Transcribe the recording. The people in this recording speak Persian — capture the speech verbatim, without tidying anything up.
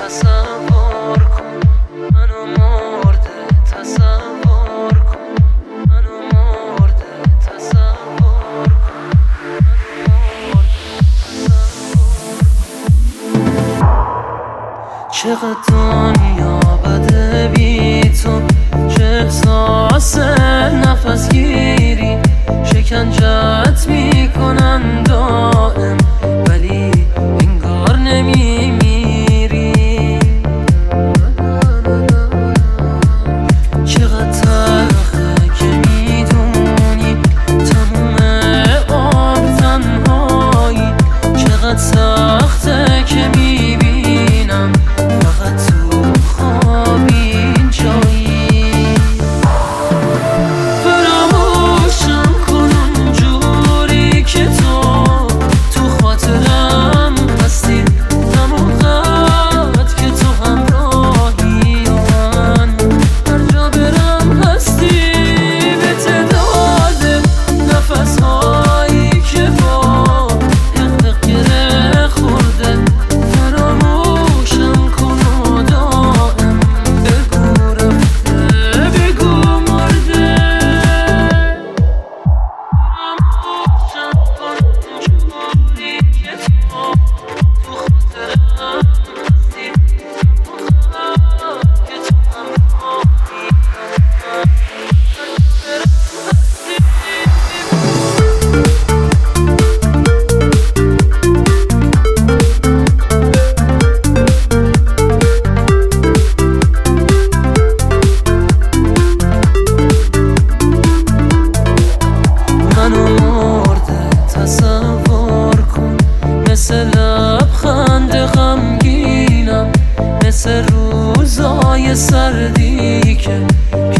تصور کن منو مرده، تصور کن منو مرده، تصور کن منو مرده، تصور کن. چقدر دنیا بده بی تو، چه احساس نفس گیری شکنجت میکنن دائم، ولی انگار نمیمیری. چقدر تلخه که میدونی تموم عمر تنهایی، چقدر سخته که میبینم فقط تو خواب این جایی. فراموشم کن اونجوری که تو تو خاطرم هستی، همون قد که تو همراهی و من هر جا برم هستی. به تعداد نفسهایی که با حق گره خورده، فراموشم کن و دائم بگو رفته بگو مرده. فراموشم کن اونجوری که تو تو خاطرم هستی، همون قد که تو همراهی و من هر منو مرده، تصور کن مثل لبخند غمگینم، مثل روزای سردی که